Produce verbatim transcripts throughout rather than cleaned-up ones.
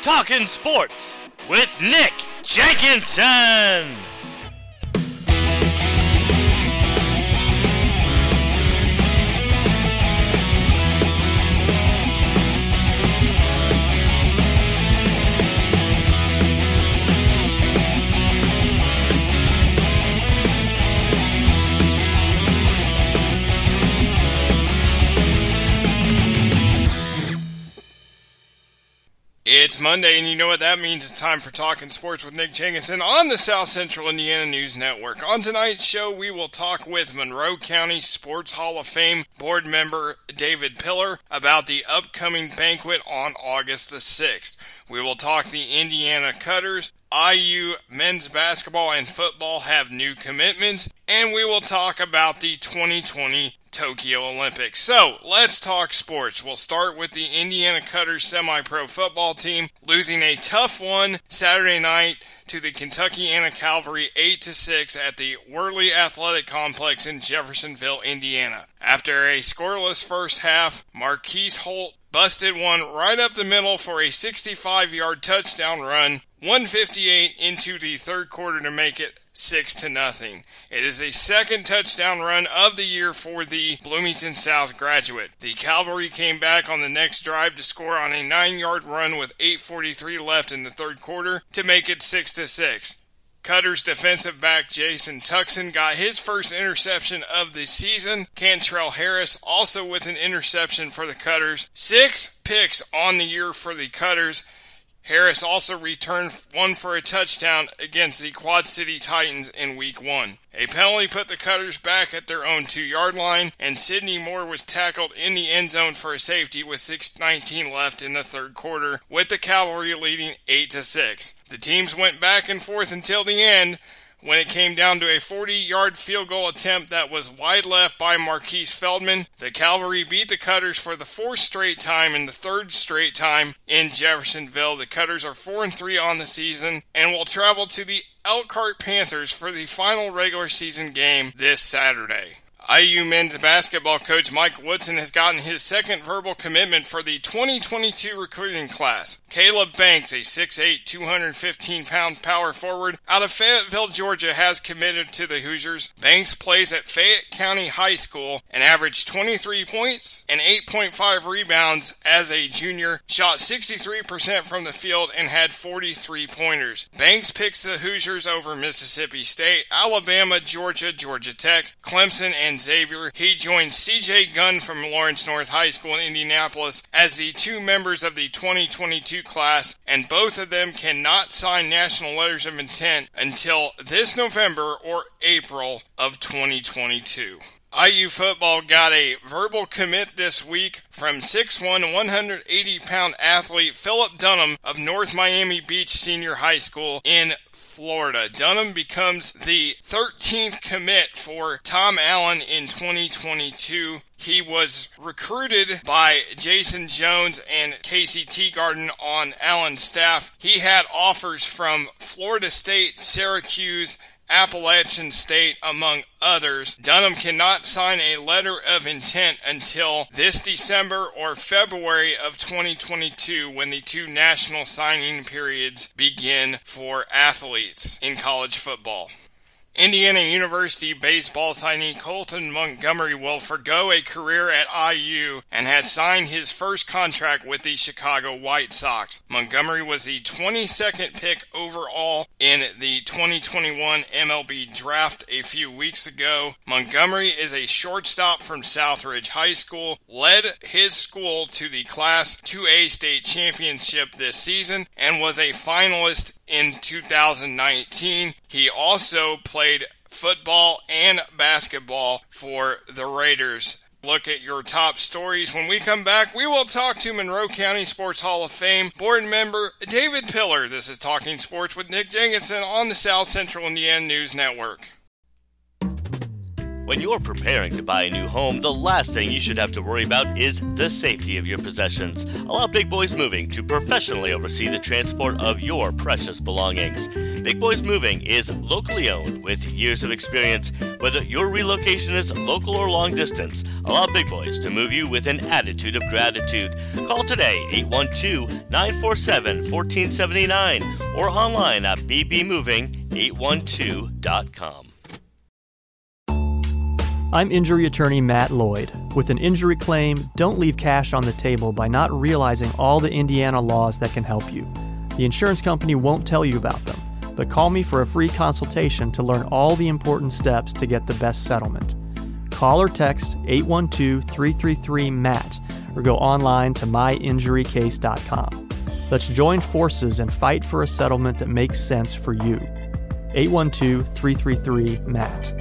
Talking Sports with Nick Jenkinson. It's Monday, and you know what that means. It's time for Talking Sports with Nick Jenkinson on the South Central Indiana News Network. On tonight's show, we will talk with Monroe County Sports Hall of Fame board member David Pillar about the upcoming banquet on August the sixth. We will talk the Indiana Cutters. I U men's basketball and football have new commitments, and we will talk about the twenty twenty Tokyo Olympics. So, let's talk sports. We'll start with the Indiana Cutters semi-pro football team losing a tough one Saturday night to the Kentucky Anna Cavalry eight to six at the Worley Athletic Complex in Jeffersonville, Indiana. After a scoreless first half, Marquise Holt busted one right up the middle for a sixty-five-yard touchdown run, one fifty-eight into the third quarter to make it six to nothing. It is the second touchdown run of the year for the Bloomington South graduate. The Cavalry came back on the next drive to score on a nine-yard run with eight forty-three left in the third quarter to make it six to six. Cutters defensive back Jason Tuckson got his first interception of the season. Cantrell Harris also with an interception for the Cutters. Six picks on the year for the Cutters. Harris also returned one for a touchdown against the Quad City Titans in week one. A penalty put the Cutters back at their own two-yard line, and Sidney Moore was tackled in the end zone for a safety with six nineteen left in the third quarter, with the Cavalry leading eight to six. The teams went back and forth until the end, when it came down to a forty-yard field goal attempt that was wide left by Marquise Feldman. The Cavalry beat the Cutters for the fourth straight time and the third straight time in Jeffersonville. The Cutters are four and three on the season and will travel to the Elkhart Panthers for the final regular season game this Saturday. I U men's basketball coach Mike Woodson has gotten his second verbal commitment for the twenty twenty-two recruiting class. Caleb Banks, a six eight, two hundred fifteen pound power forward out of Fayetteville, Georgia, has committed to the Hoosiers. Banks plays at Fayette County High School and averaged twenty-three points and eight point five rebounds as a junior, shot sixty-three percent from the field, and had forty-three pointers. Banks picks the Hoosiers over Mississippi State, Alabama, Georgia, Georgia Tech, Clemson, and Xavier. He joined C J Gunn from Lawrence North High School in Indianapolis as the two members of the twenty twenty-two class, and both of them cannot sign national letters of intent until this November or April of twenty twenty-two. I U football got a verbal commit this week from six one, one hundred eighty pound athlete Philip Dunham of North Miami Beach Senior High School in Florida. Dunham becomes the thirteenth commit for Tom Allen in twenty twenty-two. He was recruited by Jason Jones and Casey Teagarden on Allen's staff. He had offers from Florida State, Syracuse, Appalachian State, among others. Dunham cannot sign a letter of intent until this December or February of twenty twenty-two, when the two national signing periods begin for athletes in college football. Indiana University baseball signee Colton Montgomery will forgo a career at I U and has signed his first contract with the Chicago White Sox. Montgomery was the twenty-second pick overall in the twenty twenty-one M L B draft a few weeks ago. Montgomery is a shortstop from Southridge High School, led his school to the Class two A state championship this season, and was a finalist in two thousand nineteen. He also played football and basketball for the Raiders. Look at your top stories. When we come back, we will talk to Monroe County Sports Hall of Fame board member David Pillar. This is Talking Sports with Nick Jenkinson on the South Central Indiana News Network. When you're preparing to buy a new home, the last thing you should have to worry about is the safety of your possessions. Allow Big Boys Moving to professionally oversee the transport of your precious belongings. Big Boys Moving is locally owned with years of experience. Whether your relocation is local or long distance, allow Big Boys to move you with an attitude of gratitude. Call today, eight one two, nine four seven, one four seven nine, or online at b b moving eight one two dot com. I'm injury attorney Matt Lloyd. With an injury claim, don't leave cash on the table by not realizing all the Indiana laws that can help you. The insurance company won't tell you about them, but call me for a free consultation to learn all the important steps to get the best settlement. Call or text eight one two, three three three, M A T or go online to my injury case dot com. Let's join forces and fight for a settlement that makes sense for you. eight one two, three three three, M A T.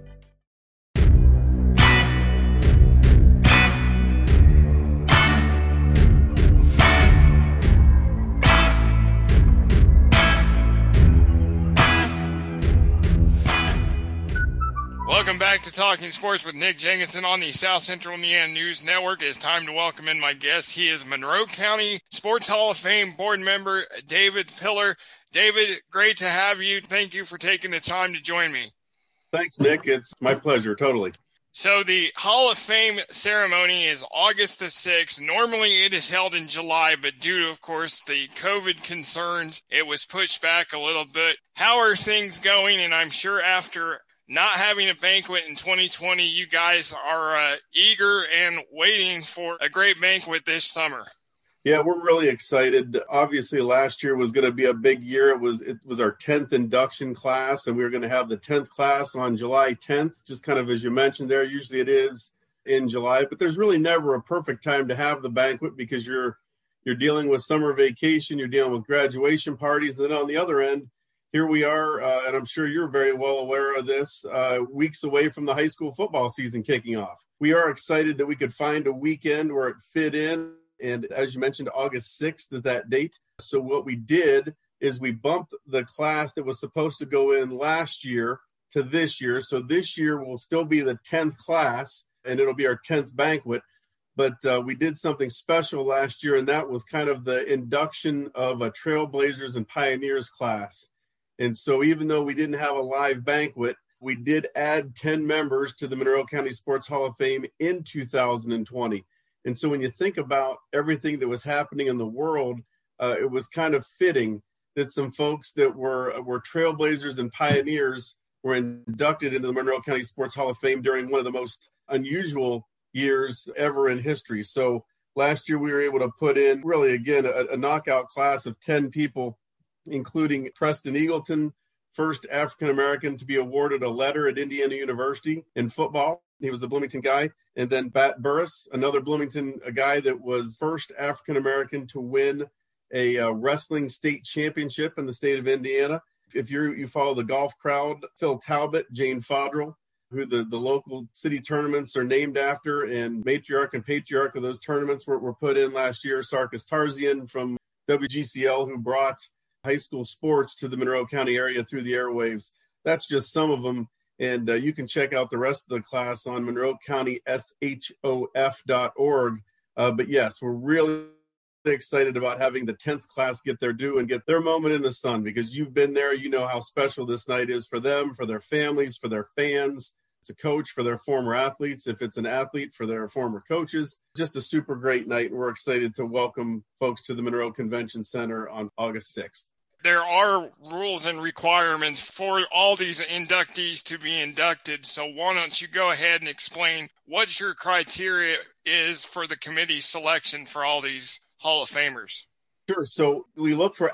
Welcome back to Talking Sports with Nick Jenkinson on the South Central Indiana News Network. It's time to welcome in my guest. He is Monroe County Sports Hall of Fame board member David Pillar. David, great to have you. Thank you for taking the time to join me. Thanks, Nick. It's my pleasure, totally. So the Hall of Fame ceremony is August the sixth. Normally it is held in July, but due to, of course, the COVID concerns, it was pushed back a little bit. How are things going? And I'm sure after not having a banquet in twenty twenty, you guys are uh, eager and waiting for a great banquet this summer. Yeah, we're really excited. Obviously, last year was going to be a big year. It was it was our tenth induction class, and we were going to have the tenth class on July tenth, just kind of as you mentioned there. Usually it is in July, but there's really never a perfect time to have the banquet because you're you're dealing with summer vacation, you're dealing with graduation parties, and then on the other end, here we are, uh, and I'm sure you're very well aware of this, uh, weeks away from the high school football season kicking off. We are excited that we could find a weekend where it fit in, and as you mentioned, August sixth is that date. So what we did is we bumped the class that was supposed to go in last year to this year. So this year will still be the tenth class, and it'll be our tenth banquet. But uh, we did something special last year, and that was kind of the induction of a Trailblazers and Pioneers class. And so even though we didn't have a live banquet, we did add ten members to the Monroe County Sports Hall of Fame in two thousand twenty. And so when you think about everything that was happening in the world, uh, it was kind of fitting that some folks that were, were Trailblazers and Pioneers were inducted into the Monroe County Sports Hall of Fame during one of the most unusual years ever in history. So last year we were able to put in really, again, a, a knockout class of ten people, including Preston Eagleton, first African-American to be awarded a letter at Indiana University in football. He was a Bloomington guy. And then Bat Burris, another Bloomington a guy that was first African-American to win a uh, wrestling state championship in the state of Indiana. If you you follow the golf crowd, Phil Talbot, Jane Fodrell, who the, the local city tournaments are named after, and matriarch and patriarch of those tournaments were, were put in last year. Sarkis Tarzian from W G C L, who brought high school sports to the Monroe County area through the airwaves. That's just some of them. And uh, you can check out the rest of the class on monroe county s h o f dot org. Uh, but yes, we're really excited about having the tenth class get their due and get their moment in the sun, because you've been there. You know how special this night is for them, for their families, for their fans. It's a coach for their former athletes. If it's an athlete, for their former coaches. Just a super great night. And we're excited to welcome folks to the Monroe Convention Center on August sixth. There are rules and requirements for all these inductees to be inducted. So why don't you go ahead and explain what your criteria is for the committee selection for all these Hall of Famers? Sure. So we look for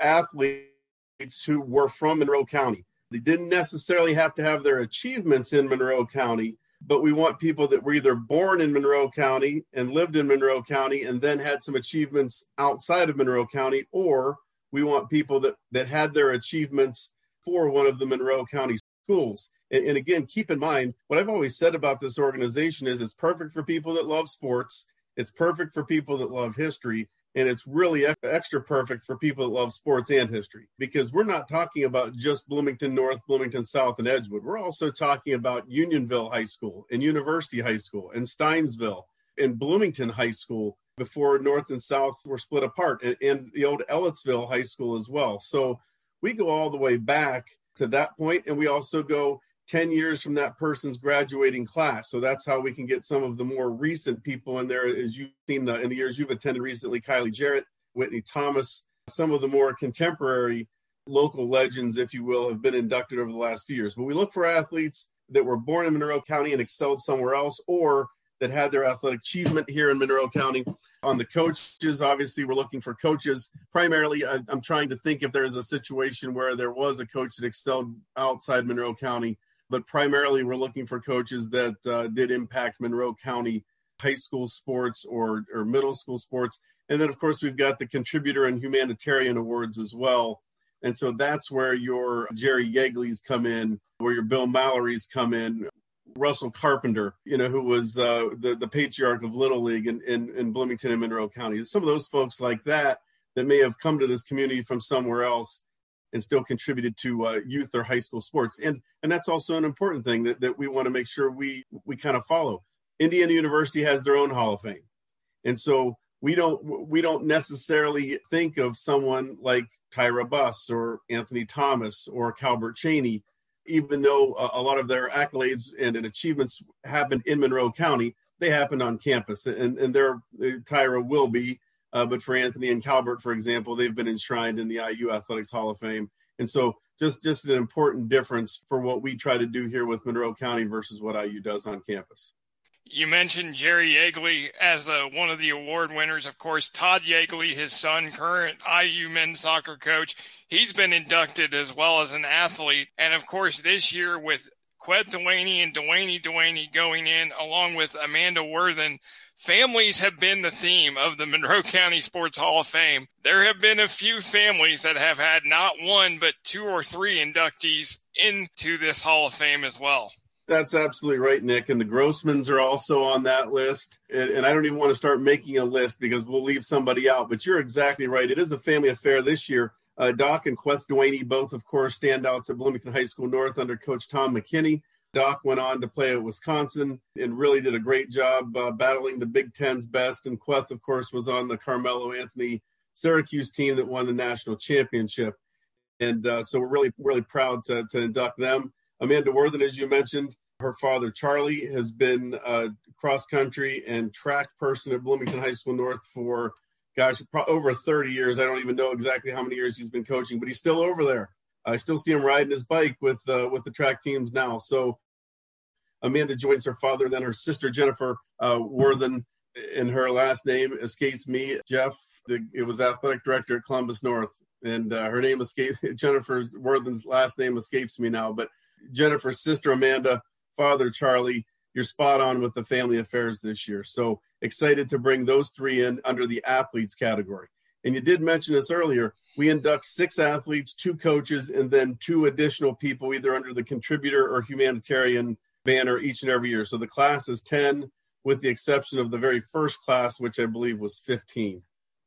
athletes who were from Monroe County. They didn't necessarily have to have their achievements in Monroe County, but we want people that were either born in Monroe County and lived in Monroe County and then had some achievements outside of Monroe County, or we want people that, that had their achievements for one of the Monroe County schools. And, and again, keep in mind, what I've always said about this organization is it's perfect for people that love sports. It's perfect for people that love history, and it's really extra perfect for people that love sports and history, because we're not talking about just Bloomington North, Bloomington South, and Edgewood. We're also talking about Unionville High School and University High School and Steinsville and Bloomington High School before North and South were split apart, and, and the old Ellettsville High School as well. So we go all the way back to that point, and we also go ten years from that person's graduating class. So that's how we can get some of the more recent people in there, as you've seen the, in the years you've attended recently, Kylie Jarrett, Whitney Thomas. Some of the more contemporary local legends, if you will, have been inducted over the last few years. But we look for athletes that were born in Monroe County and excelled somewhere else, or that had their athletic achievement here in Monroe County. On the coaches, obviously, we're looking for coaches. Primarily, I, I'm trying to think if there's a situation where there was a coach that excelled outside Monroe County, but primarily we're looking for coaches that uh, did impact Monroe County high school sports or, or middle school sports. And then, of course, we've got the contributor and humanitarian awards as well. And so that's where your Jerry Yeagley's come in, where your Bill Mallory's come in, Russell Carpenter, you know, who was uh, the, the patriarch of Little League in, in, in Bloomington and Monroe County. Some of those folks like that that may have come to this community from somewhere else and still contributed to uh, youth or high school sports. And and that's also an important thing that, that we want to make sure we we kind of follow. Indiana University has their own Hall of Fame. And so we don't we don't necessarily think of someone like Tyra Buss or Anthony Thomas or Calbert Cheney, even though a, a lot of their accolades and, and achievements happened in Monroe County. They happened on campus, and, and their Tyra will be. Uh, but for Anthony and Calbert, for example, they've been enshrined in the I U Athletics Hall of Fame. And so just, just an important difference for what we try to do here with Monroe County versus what I U does on campus. You mentioned Jerry Yeagley as uh, one of the award winners. Of course, Todd Yeagley, his son, current I U men's soccer coach, he's been inducted as well as an athlete. And, of course, this year with Queth Dewaney and Dewaney Dewaney going in, along with Amanda Worthen, families have been the theme of the Monroe County Sports Hall of Fame. There have been a few families that have had not one, but two or three inductees into this Hall of Fame as well. That's absolutely right, Nick. And the Grossmans are also on that list. And, and I don't even want to start making a list because we'll leave somebody out. But you're exactly right. It is a family affair this year. Uh, Doc and Queth Dewaney, both, of course, standouts at Bloomington High School North under Coach Tom McKinney. Doc went on to play at Wisconsin and really did a great job uh, battling the Big Ten's best. And Queth, of course, was on the Carmelo Anthony Syracuse team that won the national championship. And uh, so we're really, really proud to, to induct them. Amanda Worthen, as you mentioned, her father, Charlie, has been a cross-country and track person at Bloomington High School North for, gosh, over thirty years. I don't even know exactly how many years he's been coaching, but he's still over there. I still see him riding his bike with uh, with the track teams now. So Amanda joins her father, then her sister, Jennifer uh, Worthen, and her last name escapes me. Jeff, the, it was athletic director at Columbus North, and uh, her name escapes, Jennifer Worthen's last name escapes me now. But Jennifer's sister, Amanda, father, Charlie, you're spot on with the family affairs this year. So excited to bring those three in under the athletes category. And you did mention this earlier. We induct six athletes, two coaches, and then two additional people, either under the contributor or humanitarian banner each and every year. So the class is ten, with the exception of the very first class, which I believe was fifteen.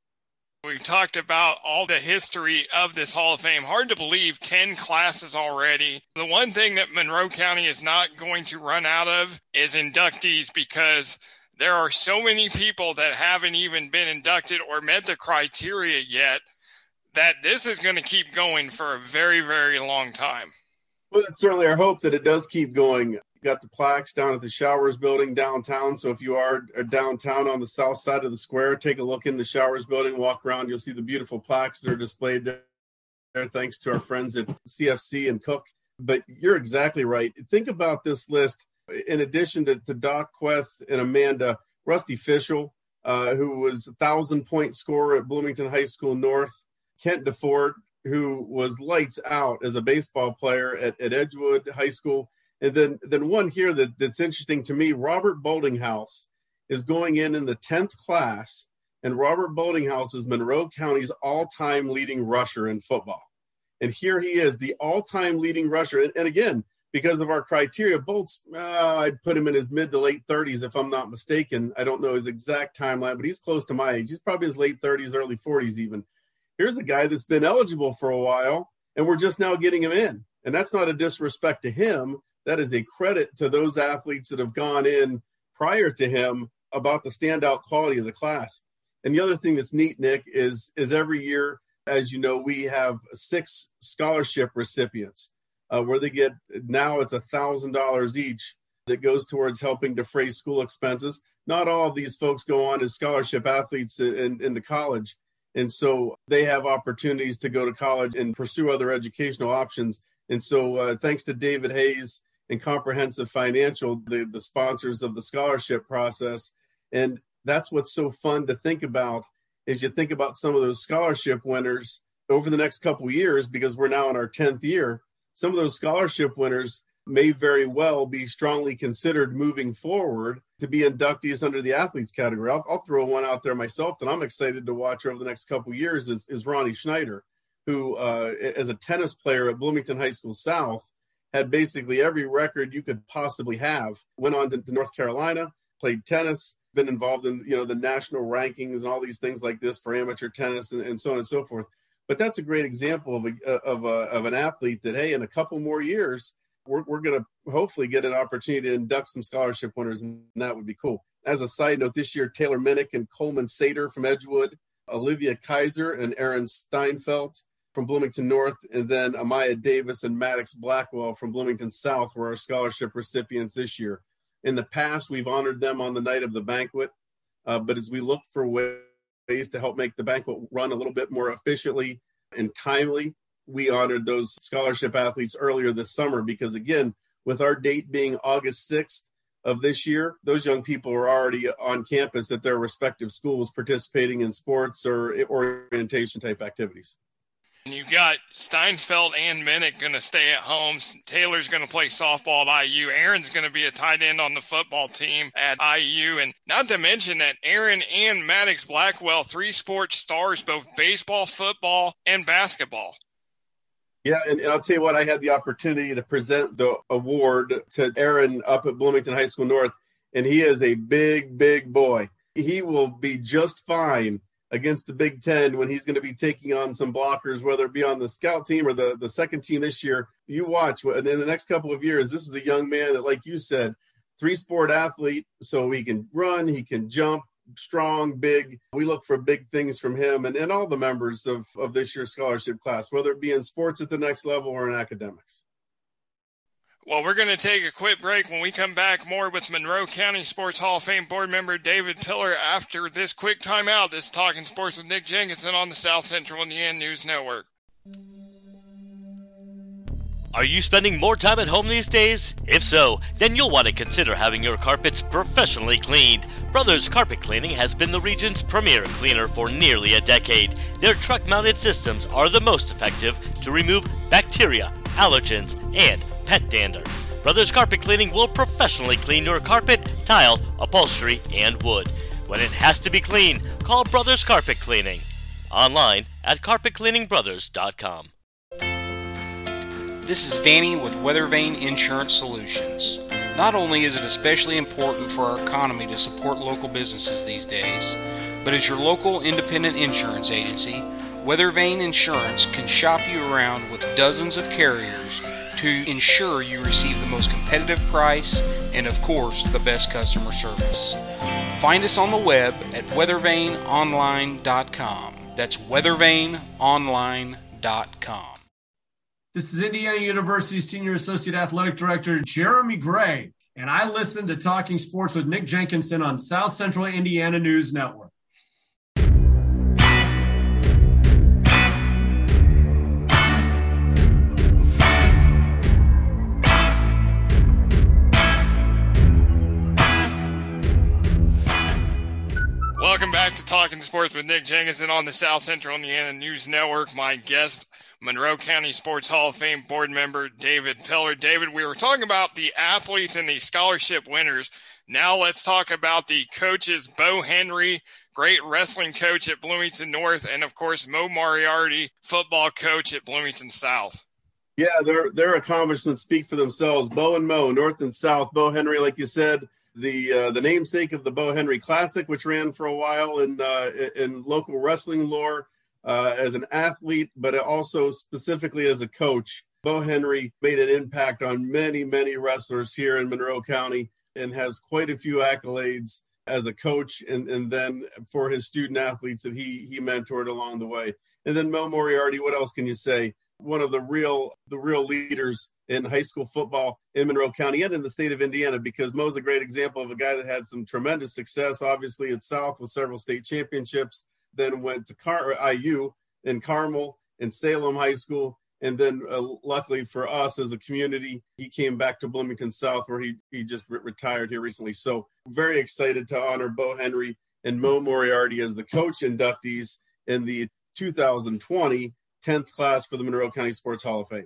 We've talked about all the history of this Hall of Fame. Hard to believe, ten classes already. The one thing that Monroe County is not going to run out of is inductees, because there are so many people that haven't even been inducted or met the criteria yet that this is going to keep going for a very, very long time. Well, it's certainly our hope that it does keep going. You got the plaques down at the Showers Building downtown. So if you are downtown on the south side of the square, take a look in the Showers Building, walk around. You'll see the beautiful plaques that are displayed there, thanks to our friends at C F C and Cook. But you're exactly right. Think about this list. In addition to, to Doc, Queth, and Amanda, Rusty Fischel, uh, who was a thousand-point scorer at Bloomington High School North, Kent DeFord, who was lights out as a baseball player at, at Edgewood High School. And then, then one here that, that's interesting to me, Robert Boldinghouse is going in in the tenth class, and Robert Boldinghouse is Monroe County's all-time leading rusher in football. And here he is, the all-time leading rusher. And, and again, because of our criteria, Bolt's, uh, I'd put him in his mid to late thirties, if I'm not mistaken. I don't know his exact timeline, but he's close to my age. He's probably in his late thirties, early forties even. Here's a guy that's been eligible for a while, and we're just now getting him in. And that's not a disrespect to him. That is a credit to those athletes that have gone in prior to him about the standout quality of the class. And the other thing that's neat, Nick, is, is every year, as you know, we have six scholarship recipients. Uh, where they get, now it's one thousand dollars each that goes towards helping defray school expenses. Not all of these folks go on as scholarship athletes in, into college. And so they have opportunities to go to college and pursue other educational options. And so uh, thanks to David Hayes and Comprehensive Financial, the, the sponsors of the scholarship process. And that's what's so fun to think about, is you think about some of those scholarship winners over the next couple of years, because we're now in our tenth year. Some of those scholarship winners may very well be strongly considered moving forward to be inductees under the athletes category. I'll, I'll throw one out there myself that I'm excited to watch over the next couple of years is, is Ronnie Schneider, who uh, as a tennis player at Bloomington High School South had basically every record you could possibly have. Went on to, to North Carolina, played tennis, been involved in, you know, the national rankings and all these things like this for amateur tennis and, and so on and so forth. But that's a great example of a, of a, of an athlete that, hey, in a couple more years, we're, we're going to hopefully get an opportunity to induct some scholarship winners, and that would be cool. As a side note, this year, Taylor Minnick and Coleman Sater from Edgewood, Olivia Kaiser and Aaron Steinfeld from Bloomington North, and then Amaya Davis and Maddox Blackwell from Bloomington South were our scholarship recipients this year. In the past, we've honored them on the night of the banquet, uh, but as we look for ways ways to help make the banquet run a little bit more efficiently and timely, we honored those scholarship athletes earlier this summer because, again, with our date being August sixth of this year, those young people are already on campus at their respective schools participating in sports or orientation type activities. And you've got Steinfeld and Minnick going to stay at home. Taylor's going to play softball at I U. Aaron's going to be a tight end on the football team at I U. And not to mention that Aaron and Maddox Blackwell, three sports stars, both baseball, football, and basketball. Yeah, and, and I'll tell you what, I had the opportunity to present the award to Aaron up at Bloomington High School North, and he is a big, big boy. He will be just fine against the Big Ten when he's going to be taking on some blockers, whether it be on the scout team or the, the second team this year. You watch, and in the next couple of years, this is a young man that, like you said, three-sport athlete, so he can run, he can jump, strong, big. We look for big things from him and, and all the members of, of this year's scholarship class, whether it be in sports at the next level or in academics. Well, we're going to take a quick break. When we come back, more with Monroe County Sports Hall of Fame board member David Pillar after this quick timeout. This is Talking Sports with Nick Jenkinson on the South Central Indiana News Network. Are you spending more time at home these days? If so, then you'll want to consider having your carpets professionally cleaned. Brothers Carpet Cleaning has been the region's premier cleaner for nearly a decade. Their truck-mounted systems are the most effective to remove bacteria, allergens, and pet dander. Brothers Carpet Cleaning will professionally clean your carpet, tile, upholstery, and wood. When it has to be clean, call Brothers Carpet Cleaning. Online at carpet cleaning brothers dot com. This is Danny with Weathervane Insurance Solutions. Not only is it especially important for our economy to support local businesses these days, but as your local independent insurance agency, Weathervane Insurance can shop you around with dozens of carriers to ensure you receive the most competitive price and, of course, the best customer service. Find us on the web at weathervane online dot com. That's weathervane online dot com. This is Indiana University Senior Associate Athletic Director Jeremy Gray, and I listen to Talking Sports with Nick Jenkinson on South Central Indiana News Network. Welcome back to Talking Sports with Nick Jenkinson on the South Central Indiana News Network. My guest, Monroe County Sports Hall of Fame board member David Pillar. David, we were talking about the athletes and the scholarship winners. Now let's talk about the coaches. Bo Henry, great wrestling coach at Bloomington North, and of course Mo Moriarty, football coach at Bloomington South. Yeah, their their accomplishments speak for themselves. Bo and Mo, North and South. Bo Henry, like you said, the uh, the namesake of the Bo Henry Classic, which ran for a while in uh, in local wrestling lore uh, as an athlete, but also specifically as a coach. Bo Henry made an impact on many, many wrestlers here in Monroe County and has quite a few accolades as a coach, and, and then for his student athletes that he he mentored along the way. And then Mo Moriarty, what else can you say? One of the real the real leaders in high school football in Monroe County and in the state of Indiana, because Mo's a great example of a guy that had some tremendous success, obviously at South with several state championships, then went to Car- I U in Carmel and Salem High School. And then uh, luckily for us as a community, he came back to Bloomington South, where he, he just re- retired here recently. So very excited to honor Bo Henry and Mo Moriarty as the coach inductees in the two thousand twenty tenth class for the Monroe County Sports Hall of Fame.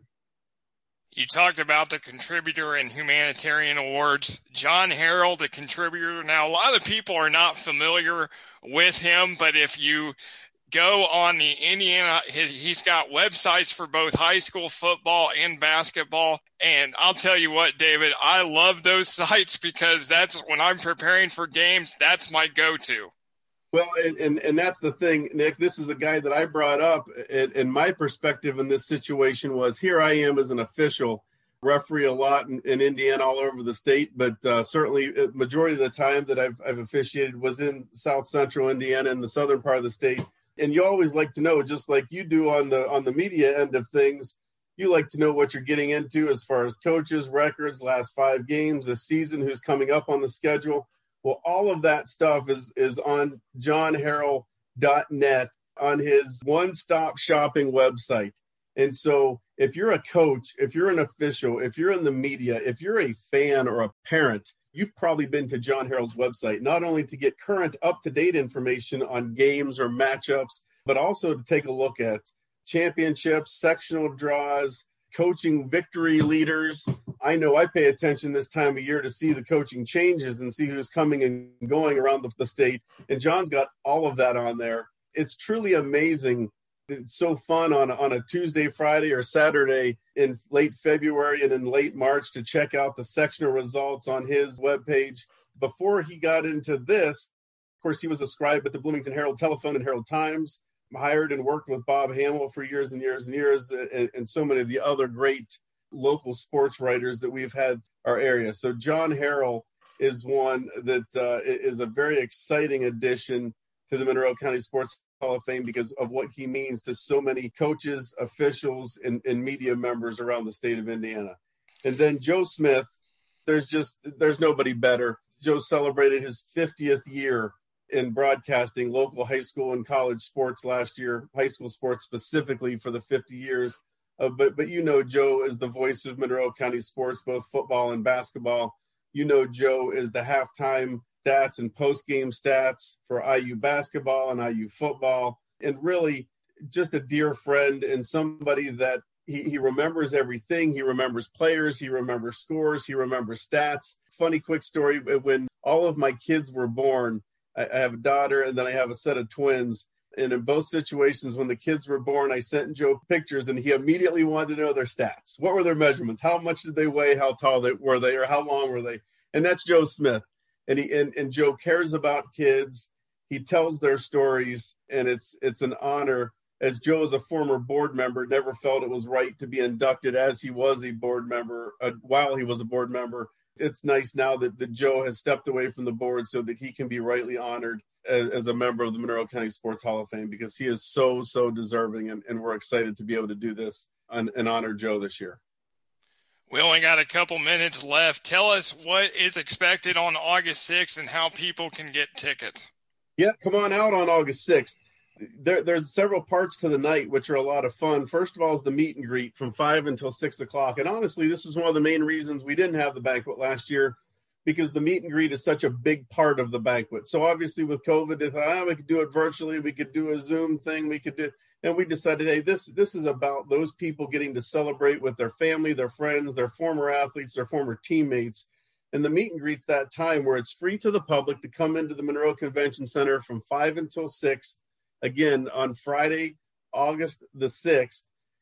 You talked about the contributor and humanitarian awards. John Harrell, the contributor. Now, a lot of people are not familiar with him, but if you go on the Indiana, he's got websites for both high school football and basketball. And I'll tell you what, David, I love those sites because that's when I'm preparing for games, that's my go-to. Well, and, and, and that's the thing, Nick. This is a guy that I brought up, and, and my perspective in this situation was, here I am as an official, referee a lot in, in Indiana, all over the state, but uh, certainly majority of the time that I've, I've officiated was in South Central Indiana, in the southern part of the state. And you always like to know, just like you do on the on the media end of things, you like to know what you're getting into as far as coaches, records, last five games, the season, who's coming up on the schedule. Well, all of that stuff is is on john harrell dot net, on his one-stop shopping website. And so if you're a coach, if you're an official, if you're in the media, if you're a fan or a parent, you've probably been to John Harrell's website, not only to get current up-to-date information on games or matchups, but also to take a look at championships, sectional draws, coaching victory leaders. I know I pay attention this time of year to see the coaching changes and see who's coming and going around the, the state. And John's got all of that on there. It's truly amazing. It's so fun on, on a Tuesday, Friday, or Saturday in late February and in late March to check out the sectional results on his webpage. Before he got into this, of course, he was a scribe at the Bloomington Herald Telephone and Herald Times, hired and worked with Bob Hamill for years and years and years, and, and so many of the other great local sports writers that we've had our area. So John Harrell is one that uh, is a very exciting addition to the Monroe County Sports Hall of Fame because of what he means to so many coaches, officials, and, and media members around the state of Indiana. And then Joe Smith, there's just, there's nobody better. Joe celebrated his fiftieth year in broadcasting local high school and college sports last year, high school sports specifically for the fifty years. Uh, but, but you know, Joe is the voice of Monroe County sports, both football and basketball. You know, Joe is the halftime stats and post-game stats for I U basketball and I U football, and really just a dear friend and somebody that he, he remembers everything. He remembers players. He remembers scores. He remembers stats. Funny quick story, when all of my kids were born, I, I have a daughter and then I have a set of twins. And in both situations, when the kids were born, I sent Joe pictures and he immediately wanted to know their stats. What were their measurements? How much did they weigh? How tall they, were they? Or how long were they? And that's Joe Smith. And he and, and Joe cares about kids. He tells their stories, and it's it's an honor. As Joe is a former board member, never felt it was right to be inducted as he was a board member, uh, while he was a board member. It's nice now that, that Joe has stepped away from the board so that he can be rightly honored as, as a member of the Monroe County Sports Hall of Fame, because he is so, so deserving, and, and we're excited to be able to do this and, and honor Joe this year. We only got a couple minutes left. Tell us what is expected on August sixth and how people can get tickets. Yeah, come on out on August sixth. There, there's several parts to the night, which are a lot of fun. First of all is the meet and greet from five until six o'clock. And honestly, this is one of the main reasons we didn't have the banquet last year, because the meet and greet is such a big part of the banquet. So obviously with COVID, they thought, oh, we could do it virtually. We could do a Zoom thing. We could do, and we decided, hey, this, this is about those people getting to celebrate with their family, their friends, their former athletes, their former teammates. And the meet and greet's that time where it's free to the public to come into the Monroe Convention Center from five until six. Again, on Friday, August the sixth,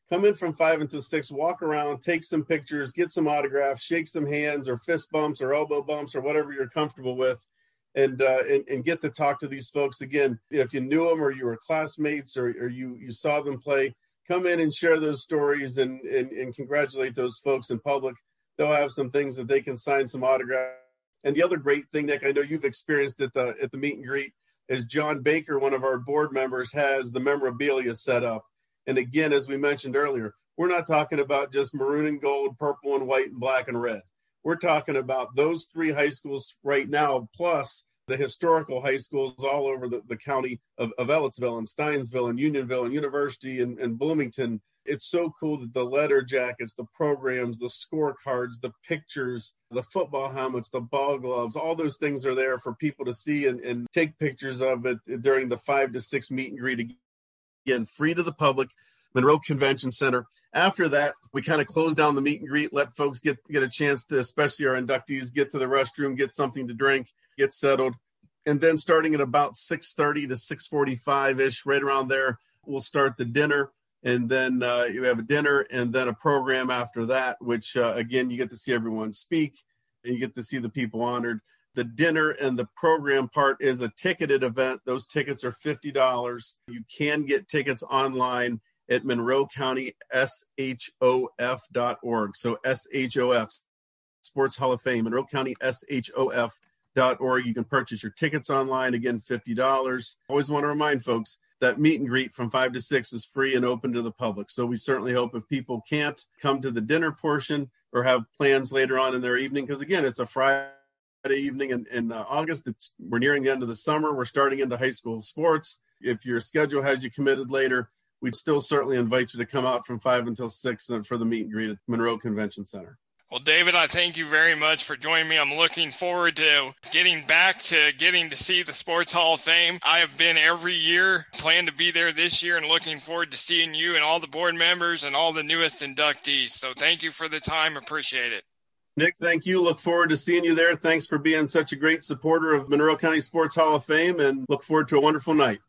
come in from five until six, walk around, take some pictures, get some autographs, shake some hands or fist bumps or elbow bumps or whatever you're comfortable with, and uh, and, and get to talk to these folks again. If you knew them or you were classmates or, or you, you saw them play, come in and share those stories and, and, and congratulate those folks in public. They'll have some things that they can sign some autographs. And the other great thing, Nick, I know you've experienced at the at the meet and greet, is John Baker, one of our board members, has the memorabilia set up. And again, as we mentioned earlier, we're not talking about just maroon and gold, purple and white and black and red. We're talking about those three high schools right now, plus the historical high schools all over the, the county of, of Ellettsville and Steinsville and Unionville and University and, and Bloomington. It's so cool that the letter jackets, the programs, the scorecards, the pictures, the football helmets, the ball gloves, all those things are there for people to see and, and take pictures of it during the five to six meet and greet. Again, free to the public, Monroe Convention Center. After that, we kind of close down the meet and greet, let folks get, get a chance to, especially our inductees, get to the restroom, get something to drink, get settled. And then starting at about six thirty to six forty-five-ish, right around there, we'll start the dinner. And then uh, you have a dinner and then a program after that, which, uh, again, you get to see everyone speak and you get to see the people honored. The dinner and the program part is a ticketed event. Those tickets are fifty dollars. You can get tickets online at Monroe County S H O F dot org. So S H O F, Sports Hall of Fame, Monroe County S H O F dot org. You can purchase your tickets online, again, fifty dollars. Always want to remind folks that meet and greet from five to six is free and open to the public. So we certainly hope if people can't come to the dinner portion or have plans later on in their evening, because again, it's a Friday evening in, in uh, August. It's, we're nearing the end of the summer. We're starting into high school sports. If your schedule has you committed later, we'd still certainly invite you to come out from five until six for the meet and greet at Monroe Convention Center. Well, David, I thank you very much for joining me. I'm looking forward to getting back to getting to see the Sports Hall of Fame. I have been every year, plan to be there this year, and looking forward to seeing you and all the board members and all the newest inductees. So thank you for the time. Appreciate it. Nick, thank you. Look forward to seeing you there. Thanks for being such a great supporter of Monroe County Sports Hall of Fame, and look forward to a wonderful night.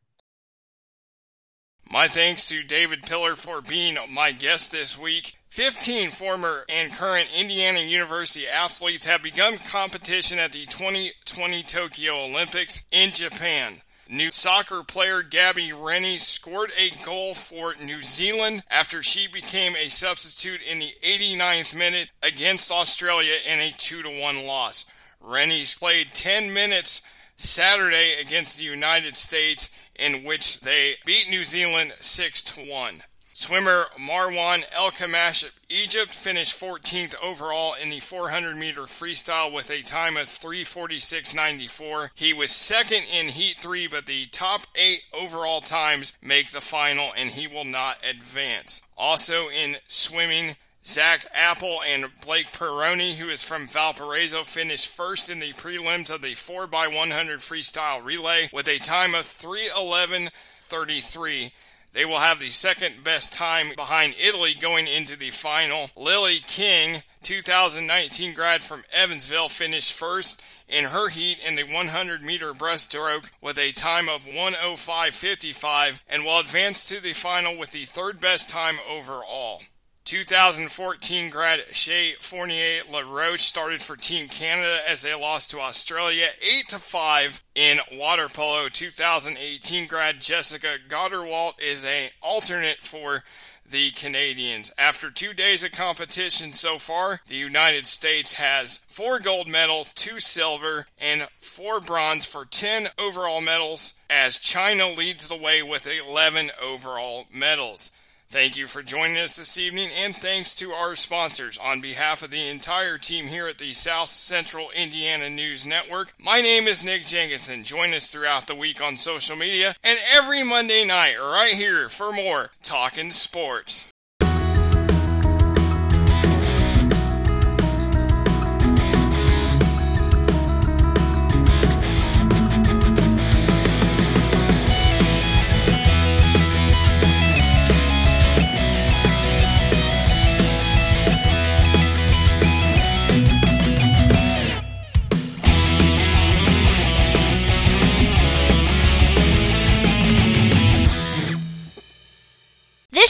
My thanks to David Pillar for being my guest this week. fifteen former and current Indiana University athletes have begun competition at the twenty twenty Tokyo Olympics in Japan. New soccer player Gabby Rennie scored a goal for New Zealand after she became a substitute in the eighty-ninth minute against Australia in a two to one loss. Rennie played ten minutes Saturday against the United States, in which they beat New Zealand six to one. Swimmer Marwan El-Kamash of Egypt finished fourteenth overall in the four hundred meter freestyle with a time of three forty-six ninety-four. He was second in Heat three, but the top eight overall times make the final, and he will not advance. Also in swimming, Zach Apple and Blake Peroni, who is from Valparaiso, finished first in the prelims of the four by one hundred freestyle relay with a time of three eleven thirty-three. They will have the second best time behind Italy going into the final. Lily King, two thousand nineteen grad from Evansville, finished first in her heat in the one hundred meter breaststroke with a time of one oh five fifty-five and will advance to the final with the third best time overall. two thousand fourteen grad Shea Fournier LaRoche started for Team Canada as they lost to Australia eight to five in water polo. two thousand eighteen grad Jessica Gotterwalt is an alternate for the Canadians. After two days of competition so far, the United States has four gold medals, two silver, and four bronze for ten overall medals, as China leads the way with eleven overall medals. Thank you for joining us this evening, and thanks to our sponsors. On behalf of the entire team here at the South Central Indiana News Network, my name is Nick Jenkinson. Join us throughout the week on social media and every Monday night right here for more Talkin' Sports.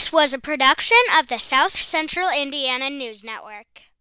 This was a production of the South Central Indiana News Network.